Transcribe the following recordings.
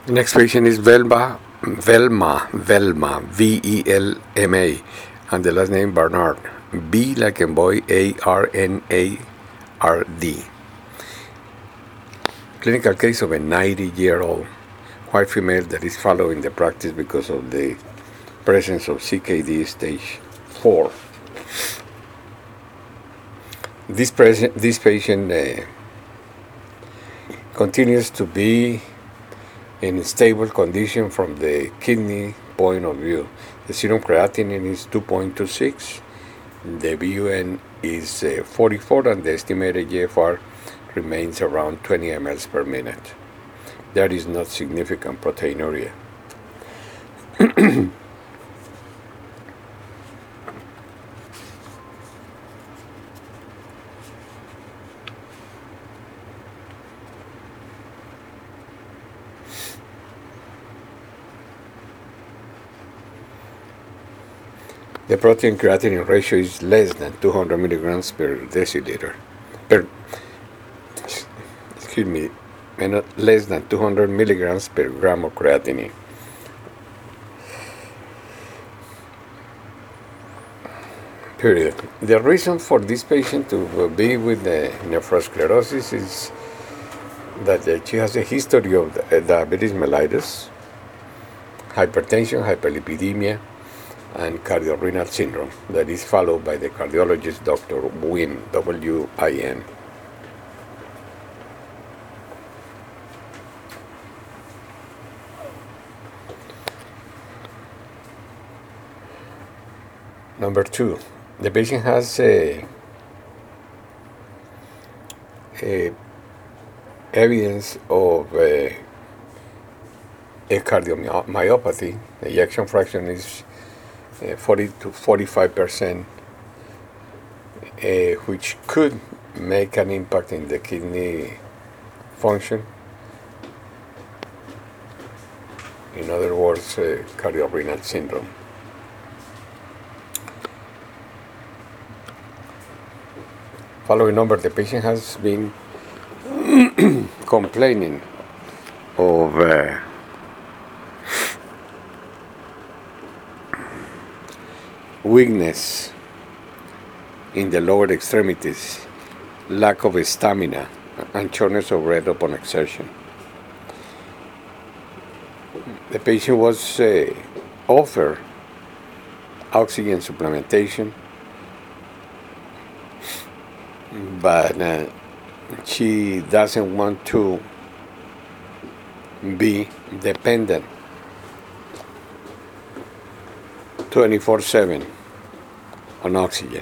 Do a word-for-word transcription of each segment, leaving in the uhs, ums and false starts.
The next patient is Velma, Velma, Velma, V E L M A, and the last name Barnard, B like in boy, A R N A R D. Clinical case of a ninety-year-old white female that is following the practice because of the presence of C K D stage four. This, present, this patient uh, continues to be in stable condition from the kidney point of view. The serum creatinine is two point two six, the B U N is uh, forty-four, and the estimated G F R remains around twenty milliliters per minute. There is not significant proteinuria. The protein creatinine ratio is less than two hundred milligrams per deciliter. Per, excuse me, less than two hundred milligrams per gram of creatinine. Period. The reason for this patient to be with the nephrosclerosis is that she has a history of diabetes mellitus, hypertension, hyperlipidemia, and cardiorenal syndrome that is followed by the cardiologist Doctor Win, W I N. Number two, the patient has a, a evidence of a, a cardiomyopathy. The ejection fraction is Uh, forty to forty-five percent, uh, which could make an impact in the kidney function. In other words, uh, cardiorenal syndrome. Following number, the patient has been complaining of uh, weakness in the lower extremities, lack of stamina, and shortness of breath upon exertion. The patient was uh, offered oxygen supplementation, but uh, she doesn't want to be dependent twenty-four seven on oxygen.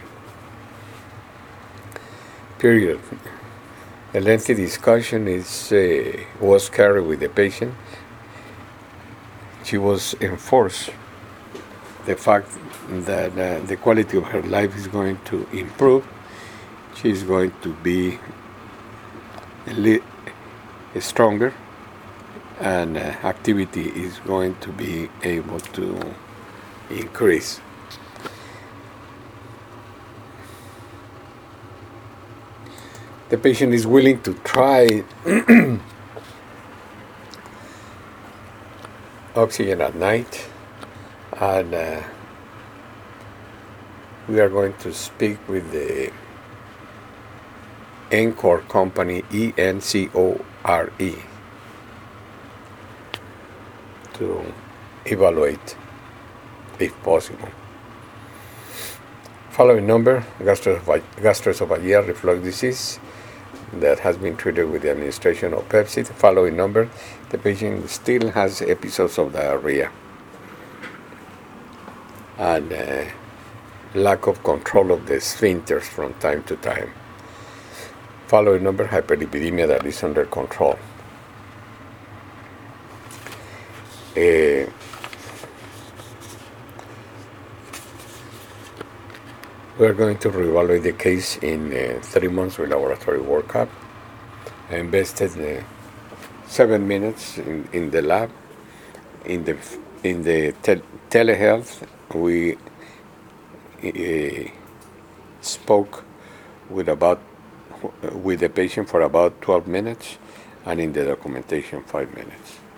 Period. A lengthy discussion is uh, was carried with the patient. She was enforced the fact that uh, the quality of her life is going to improve. She is going to be a li- stronger, and uh, activity is going to be able to increase. The patient is willing to try oxygen at night, and uh, we are going to speak with the Encore company, E N C O R E, to evaluate if possible. Following number, gastroesophageal reflux disease that has been treated with the administration of Pepcid. Following number, the patient still has episodes of diarrhea and uh, lack of control of the sphincters from time to time. Following number, hyperlipidemia that is under control. Uh, We are going to reevaluate the case in uh, three months with laboratory workup. I invested uh, seven minutes in, in the lab. In the in the tel- telehealth, we uh, spoke with about with the patient for about twelve minutes, and in the documentation five minutes.